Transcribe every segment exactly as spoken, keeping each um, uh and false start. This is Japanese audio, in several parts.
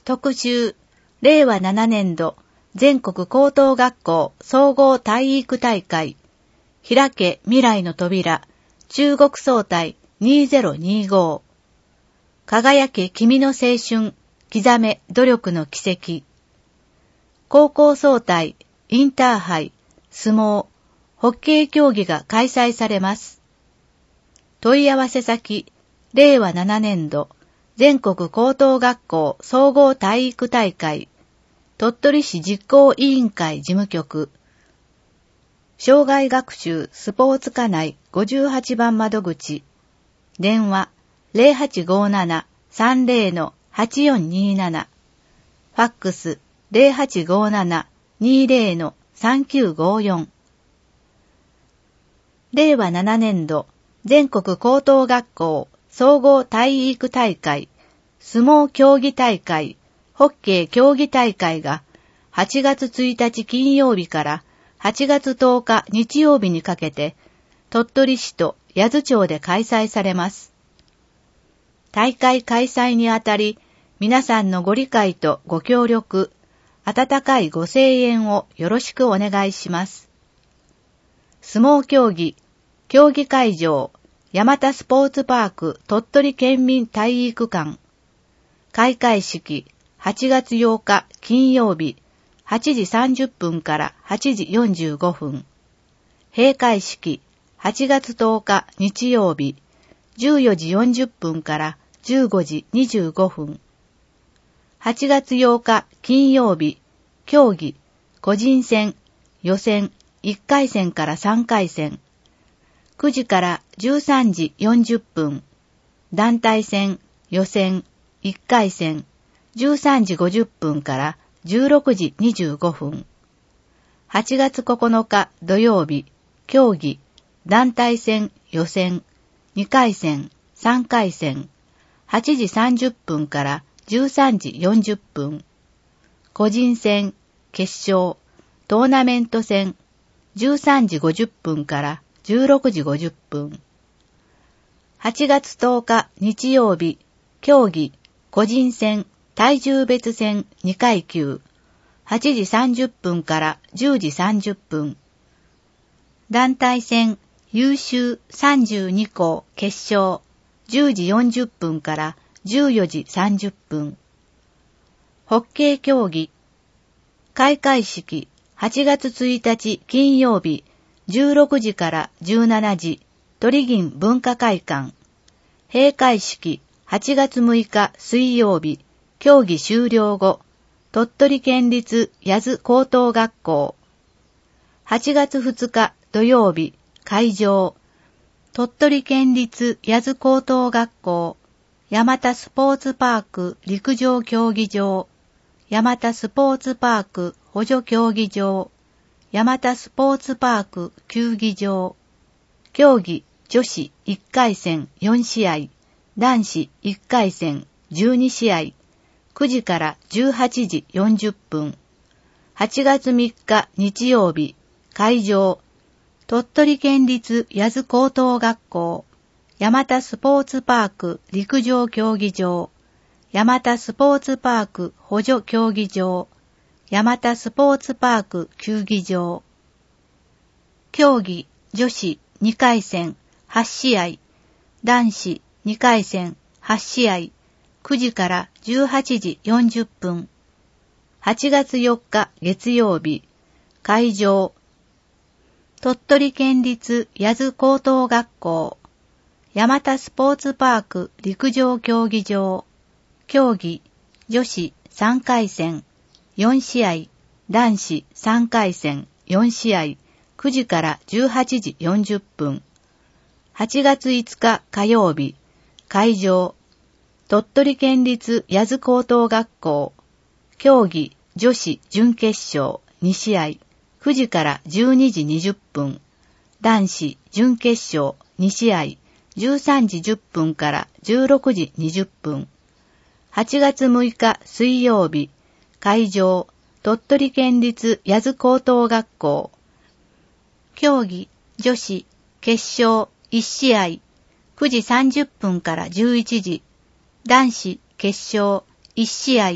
特集、れいわななねんど全国高等学校総合体育大会、開け未来の扉、中国総体にせんにじゅうご、輝け君の青春、刻め努力の軌跡、高校総体、インターハイ、相撲、ホッケー競技が開催されます。問い合わせ先、れいわななねんど全国高等学校総合体育大会、鳥取市実行委員会事務局、障害学習スポーツ課内ごじゅうはちばん窓口、電話 ゼロはちごーなな さんぜろ はちよんにーなな、ファックス ゼロはちごーなな にーぜろ さんきゅうごーよん。れいわななねんど全国高等学校総合体育大会、相撲競技大会、ホッケー競技大会がはちがつついたち金曜日からはちがつとおか日曜日にかけて鳥取市と八頭町で開催されます。大会開催にあたり、皆さんのご理解とご協力、温かいご声援をよろしくお願いします。相撲競技、競技会場、山田スポーツパーク鳥取県民体育館。開会式、はちがつようか金曜日、はちじさんじゅっぷんからはちじよんじゅうごふん。閉会式、はちがつとおか日曜日、じゅうよじよんじゅっぷんからじゅうごじにじゅうごふん。はちがつようか金曜日、競技、個人戦、予選、いっかいせんからさんかいせん。くじからじゅうさんじよんじゅっぷん。団体戦、予選、いっかいせん、じゅうさんじごじゅっぷんからじゅうろくじにじゅうごふん。はちがつここのか土曜日、競技、団体戦、予選、にかいせん、さんかいせん、はちじさんじゅっぷんからじゅうさんじよんじゅっぷん。個人戦、決勝、トーナメント戦、じゅうさんじごじゅっぷんからじゅうろくじごじゅっぷん。はちがつとおか日曜日、競技、個人戦、体重別戦にかいきゅう、はちじさんじゅっぷんからじゅうじさんじゅっぷん。団体戦、優秀さんじゅうにこう決勝、じゅうじよんじゅっぷんからじゅうよじさんじゅっぷん。ホッケー競技、開会式、はちがつついたち金曜日、じゅうろくじからじゅうしちじ、鳥銀文化会館。閉会式、はちがつむいか水曜日、競技終了後、鳥取県立八頭高等学校。はちがつふつか土曜日、会場、鳥取県立八頭高等学校、山田スポーツパーク陸上競技場、山田スポーツパーク補助競技場、山田スポーツパーク球技場。競技女子いっかいせんよんしあい、男子いっかいせんじゅうにしあい、くじからじゅうはちじよんじゅっぷん。はちがつみっか日曜日、会場、鳥取県立八頭高等学校、山田スポーツパーク陸上競技場、山田スポーツパーク補助競技場、山田スポーツパーク球技場。競技女子にかいせんはちしあい、男子にかいせんはちしあい、くじからじゅうはちじよんじゅっぷん。はちがつよっか月曜日、会場、鳥取県立八頭高等学校、山田スポーツパーク陸上競技場。競技女子さんかいせんよんしあい、男子さんかいせんよんしあい、くじからじゅうはちじよんじゅっぷん。はちがついつか火曜日、会場、鳥取県立八頭高等学校。競技女子準決勝にしあい、くじからじゅうにじにじゅっぷん。男子準決勝にしあい、じゅうさんじじゅっぷんからじゅうろくじにじゅっぷん。はちがつむいか水曜日、会場、鳥取県立八頭高等学校。競技女子決勝いちしあい、くじさんじゅっぷんからじゅういちじ。男子決勝いちしあい、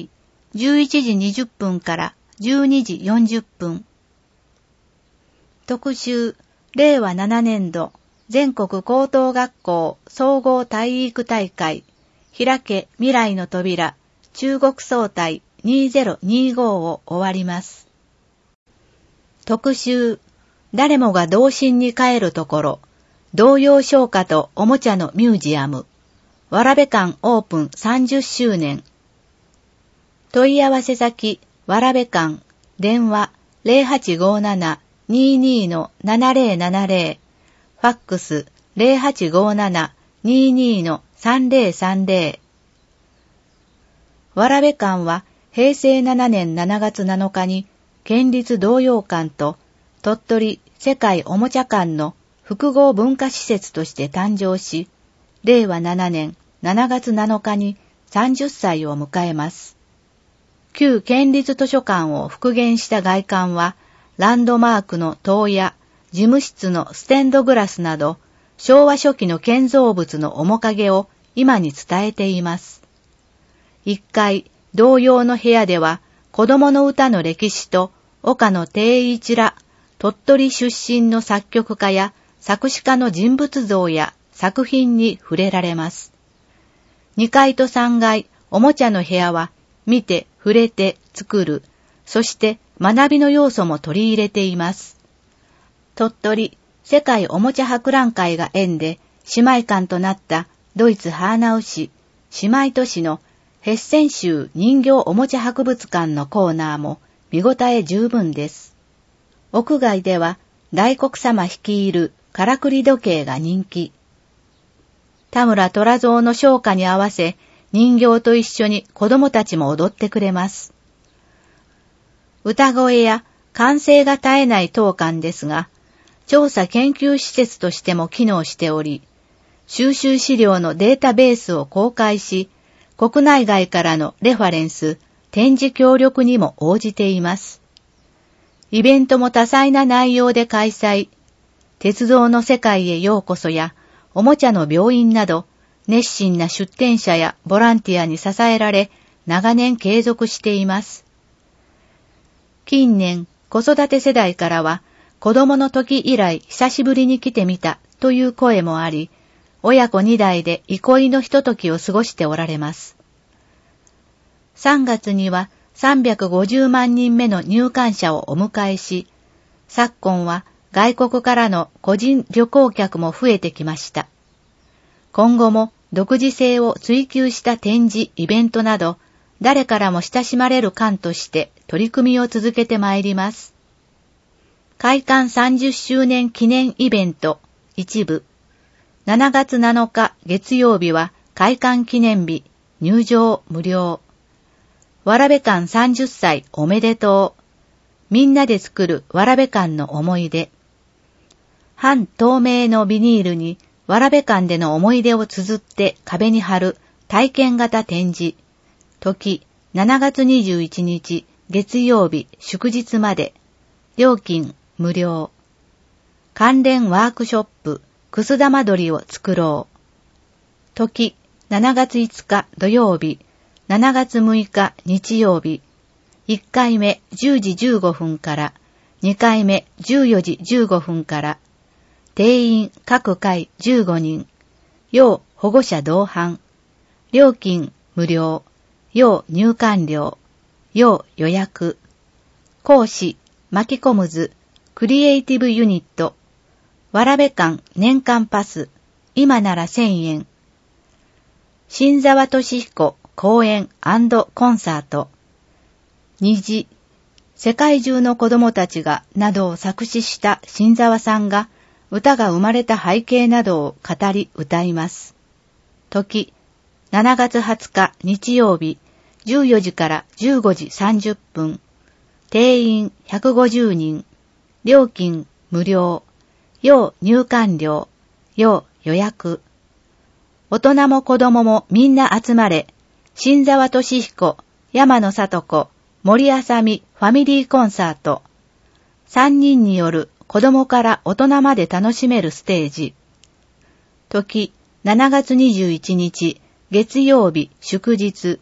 じゅういちじにじゅっぷんからじゅうにじよんじゅっぷん。特集、れいわななねんど全国高等学校総合体育大会、開け未来の扉、中国総体にせんにじゅうごを終わります。特集、誰もが童心に帰るところ、童謡唱歌とおもちゃのミュージアム、蕨館オープンさんじゅっしゅうねん。問い合わせ先、蕨館、電話 ゼロはちごーなな にーにー のななぜろななぜろ、ファックス ゼロはちごーなな にーにー のさんぜろさんぜろ。蕨館はへいせいななねんしちがつなのかに県立童謡館と鳥取世界おもちゃ館の複合文化施設として誕生し、れいわななねんしちがつなのかにさんじゅっさいを迎えます。旧県立図書館を復元した外観は、ランドマークの塔や事務室のステンドグラスなど、昭和初期の建造物の面影を今に伝えています。いっかい、童謡の部屋では、子供の歌の歴史と岡野定一ら鳥取出身の作曲家や作詞家の人物像や作品に触れられます。にかいとさんがい、おもちゃの部屋は、見て、触れて、作る、そして学びの要素も取り入れています。鳥取世界おもちゃ博覧会が縁で姉妹館となったドイツハーナウ市姉妹都市のヘッセン州人形おもちゃ博物館のコーナーも見応え十分です。屋外では大黒様率いるからくり時計が人気。田村虎蔵の唱歌に合わせ、人形と一緒に子供たちも踊ってくれます。歌声や歓声が絶えない当館ですが、調査研究施設としても機能しており、収集資料のデータベースを公開し、国内外からのレファレンス、展示協力にも応じています。イベントも多彩な内容で開催。鉄道の世界へようこそや、おもちゃの病院など、熱心な出展者やボランティアに支えられ、長年継続しています。近年、子育て世代からは、子供の時以来久しぶりに来てみたという声もあり、親子二代で憩いのひとときを過ごしておられます。さんがつにはさんびゃくごじゅうまんにんめの入館者をお迎えし、昨今は外国からの個人旅行客も増えてきました。今後も独自性を追求した展示、イベントなど、誰からも親しまれる館として取り組みを続けてまいります。開館さんじゅっしゅうねん記念イベント、一部。しちがつなのか月曜日は開館記念日、入場無料。蕨館さんじゅっさいおめでとう。みんなで作る蕨館の思い出。半透明のビニールに、蕨館での思い出を綴って壁に貼る体験型展示。時、しちがつにじゅういちにち月曜日祝日まで。料金無料。関連ワークショップ、くす玉取りを作ろう。時、しちがついつか土曜日、しちがつむいか日曜日。いっかいめじゅうじじゅうごふんから、にかいめじゅうよじじゅうごふんから、定員各回じゅうごにん。要保護者同伴。料金無料。要入館料。要予約。講師、巻き込むず、クリエイティブユニット。蕨館年間パス。今ならせんえん。新沢俊彦講演&コンサート。虹。世界中の子供たちがなどを作詞した新沢さんが、歌が生まれた背景などを語り歌います。時、しちがつはつか日曜日、じゅうよじからじゅうごじさんじゅっぷん。定員ひゃくごじゅうにん。料金無料。要入館料。要予約。大人も子供もみんな集まれ。新沢俊彦、山野里子、森あさみファミリーコンサート。さんにんによる子供から大人まで楽しめるステージ。時、しちがつにじゅういちにち月曜日祝日、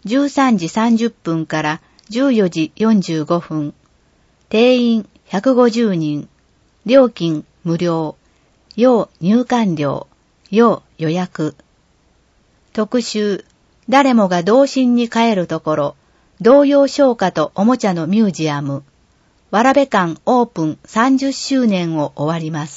じゅうさんじさんじゅっぷんからじゅうよじよんじゅうごふん。定員ひゃくごじゅうにん。料金無料。要入館料。要予約。特集。誰もが童心に帰るところ。童謡唱歌とおもちゃのミュージアム。蕨館オープンさんじゅっしゅうねんを終わります。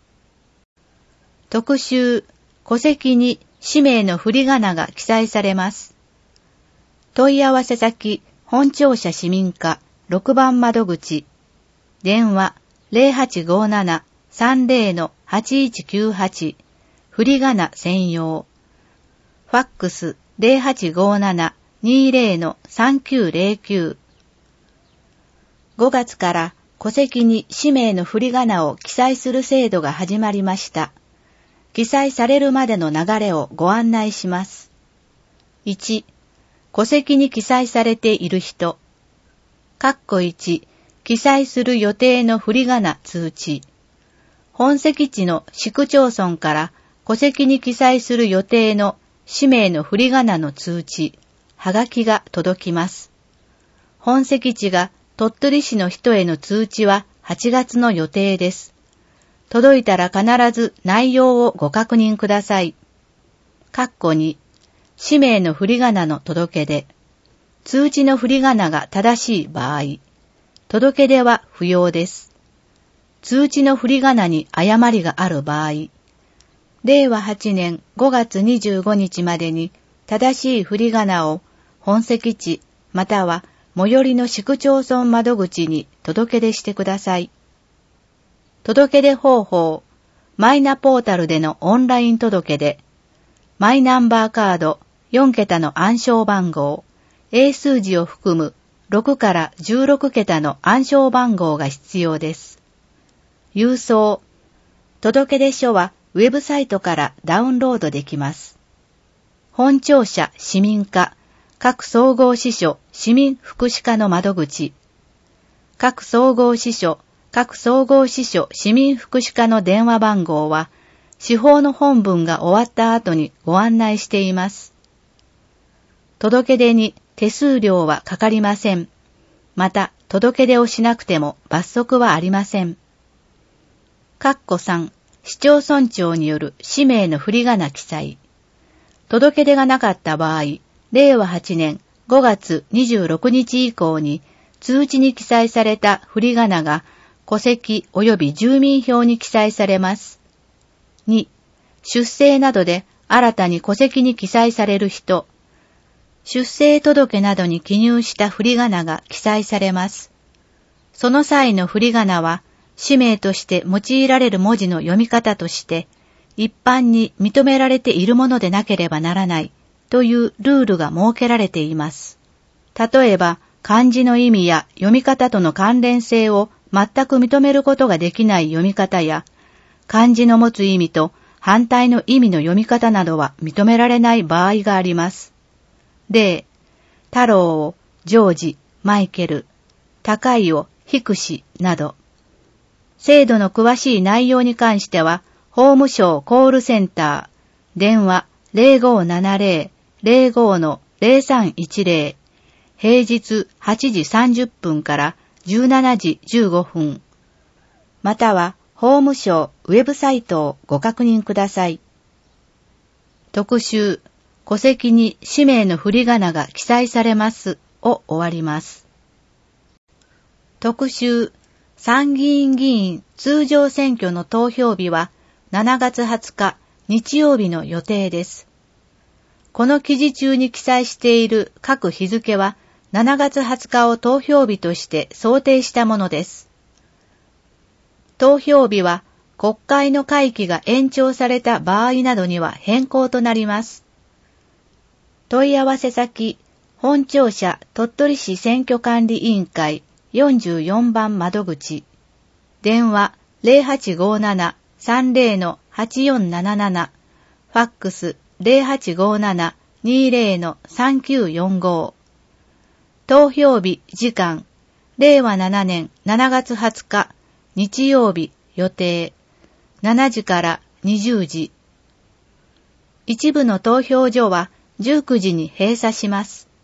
特集。戸籍に氏名の振り仮名が記載されます。問い合わせ先、本庁舎市民課ろくばん窓口。電話 ゼロはちごーなな さんゼロ はちいちきゅうはち。振り仮名専用。ファックス ゼロはちごーなな にゼロ さんきゅうゼロきゅう。ごがつから戸籍に氏名の振り仮名を記載する制度が始まりました。記載されるまでの流れをご案内します。いち、戸籍に記載されている人。括弧いち、記載する予定の振り仮名通知。本籍地の市区町村から戸籍に記載する予定の氏名の振り仮名の通知、はがきが届きます。本籍地が鳥取市の人への通知ははちがつの予定です。届いたら必ず内容をご確認ください。括弧に、氏名の振り仮名の届け出。通知の振り仮名が正しい場合、届け出は不要です。通知の振り仮名に誤りがある場合、れいわはちねんごがつにじゅうごにちまでに正しい振り仮名を本籍地または最寄りの市区町村窓口に届け出してください。届け出方法、マイナポータルでのオンライン届け出、マイナンバーカードよんけたの暗証番号、英数字を含むろくからじゅうろくけたの暗証番号が必要です。郵送、届出書はウェブサイトからダウンロードできます。本庁舎市民課、各総合支所市民福祉課の窓口、各総合支所各総合支所市民福祉課の電話番号は、司法の本文が終わった後にご案内しています。届け出に手数料はかかりません。また、届け出をしなくても罰則はありません。括弧さん、市町村長による氏名の振り仮名記載。届け出がなかった場合、れいわはちねんごがつにじゅうろくにち以降に通知に記載された振り仮名が戸籍及び住民票に記載されます。に、出生などで新たに戸籍に記載される人、出生届などに記入した振り仮名が記載されます。その際の振り仮名は、氏名として用いられる文字の読み方として、一般に認められているものでなければならないというルールが設けられています。例えば、漢字の意味や読み方との関連性を全く認めることができない読み方や、漢字の持つ意味と反対の意味の読み方などは認められない場合があります。例、太郎をジョージ、マイケル、高いをヒクシなど。制度の詳しい内容に関しては、法務省コールセンター、電話 ゼロごーななゼロ ゼロごーのゼロさんいちゼロ、平日はちじさんじゅっぷんからじゅうしちじじゅうごふん、または法務省ウェブサイトをご確認ください。特集、戸籍に氏名の振り仮名が記載されますを終わります。特集、参議院議員通常選挙の投票日はしちがつはつか日曜日の予定です。この記事中に記載している各日付はしちがつはつかを投票日として想定したものです。投票日は国会の会期が延長された場合などには変更となります。問い合わせ先、本庁舎鳥取市選挙管理委員会よんじゅうよんばん窓口、電話 ゼロはちごーなな さんゼロのはちよんなななな、ファックス ゼロはちごーなな にゼロのさんきゅうよんご。投票日時間、れいわななねんしちがつはつか日曜日予定、しちじからにじゅうじ。一部の投票所はじゅうくじに閉鎖します。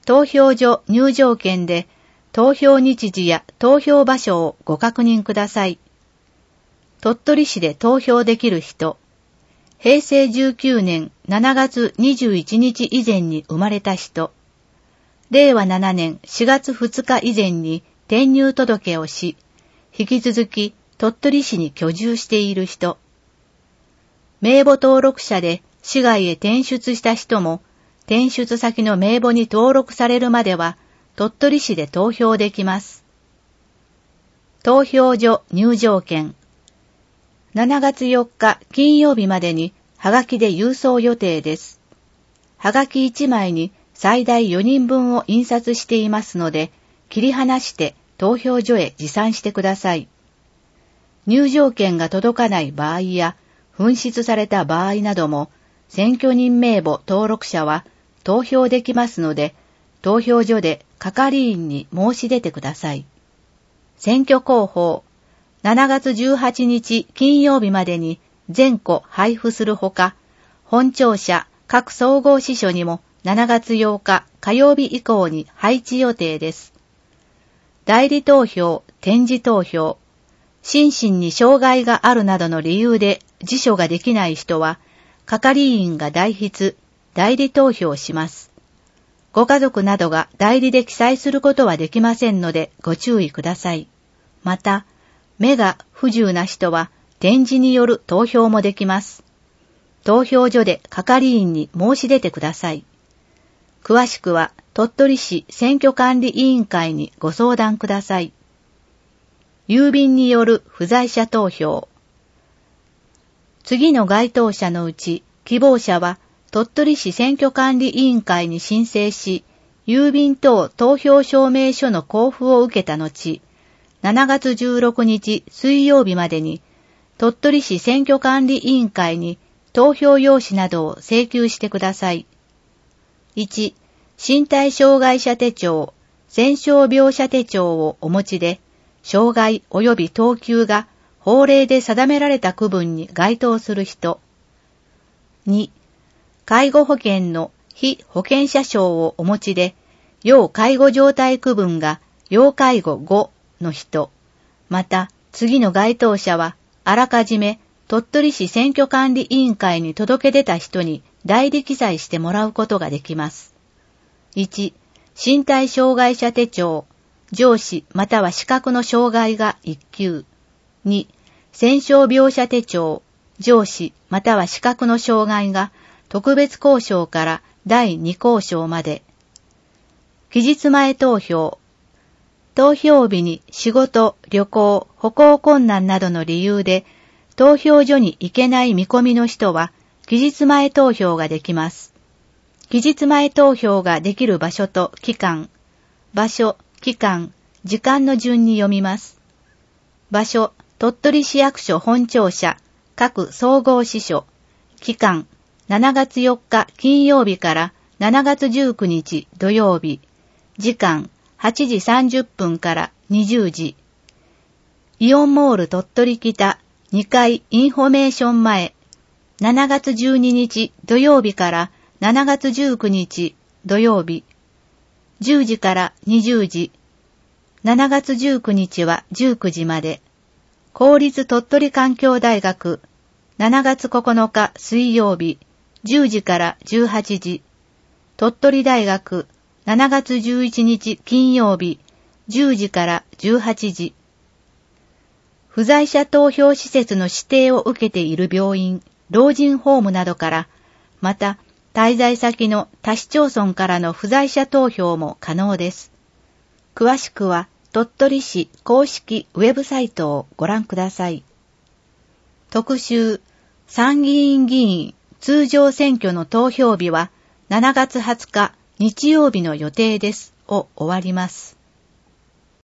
投票所入場券で投票日時や投票場所をご確認ください。鳥取市で投票できる人、へいせいじゅうきゅうねんしちがつにじゅういちにち以前に生まれた人、れいわななねんしがつふつか以前に転入届をし、引き続き鳥取市に居住している人、名簿登録者で市外へ転出した人も、転出先の名簿に登録されるまでは鳥取市で投票できます。投票所入場券。しちがつよっか金曜日までにはがきで郵送予定です。はがきいちまいに最大よにんぶんを印刷していますので、切り離して投票所へ持参してください。入場券が届かない場合や、紛失された場合なども、選挙人名簿登録者は投票できますので、投票所で係員に申し出てください。選挙公報、しちがつじゅうはちにち金曜日までに全戸配布するほか、本庁舎各総合支所にもしちがつようか火曜日以降に配置予定です。代理投票、点字投票、心身に障害があるなどの理由で自書ができない人は、係員が代筆、代理投票します。ご家族などが代理で記載することはできませんのでご注意ください。また、目が不自由な人は点字による投票もできます。投票所で係員に申し出てください。詳しくは鳥取市選挙管理委員会にご相談ください。郵便による不在者投票。次の該当者のうち希望者は鳥取市選挙管理委員会に申請し、郵便等投票証明書の交付を受けた後、しちがつじゅうろくにち水曜日までに鳥取市選挙管理委員会に投票用紙などを請求してください。いち. 身体障害者手帳、戦傷病者手帳をお持ちで、障害及び等級が法令で定められた区分に該当する人。に. 介護保険の被保険者証をお持ちで、要介護状態区分が要介護ごの人。また、次の該当者は、あらかじめ鳥取市選挙管理委員会に届け出た人に代理記載してもらうことができます。いち. 身体障害者手帳、上肢または視覚の障害がいっきゅう。に. 戦傷病者手帳、上肢または視覚の障害が特別公証からだいに公証まで。期日前投票。投票日に仕事、旅行、歩行困難などの理由で投票所に行けない見込みの人は期日前投票ができます。期日前投票ができる場所と期間、場所、期間、時間の順に読みます。場所、鳥取市役所本庁舎、各総合支所、期間、しちがつよっか金曜日からしちがつじゅうくにち土曜日、時間、はちじさんじゅっぷんからにじゅうじ。イオンモール鳥取北にかいインフォメーション前、しちがつじゅうににち土曜日からしちがつじゅうくにち土曜日、じゅうじからにじゅうじ。しちがつじゅうくにちはじゅうくじまで。公立鳥取環境大学、しちがつここのか水曜日、じゅうじからじゅうはちじ。鳥取大学、しちがつじゅういちにち金曜日、じゅうじからじゅうはちじ。不在者投票施設の指定を受けている病院、老人ホームなどから、また滞在先の他市町村からの不在者投票も可能です。詳しくは鳥取市公式ウェブサイトをご覧ください。特集、参議院議員通常選挙の投票日はしちがつはつか日曜日の予定ですを終わります。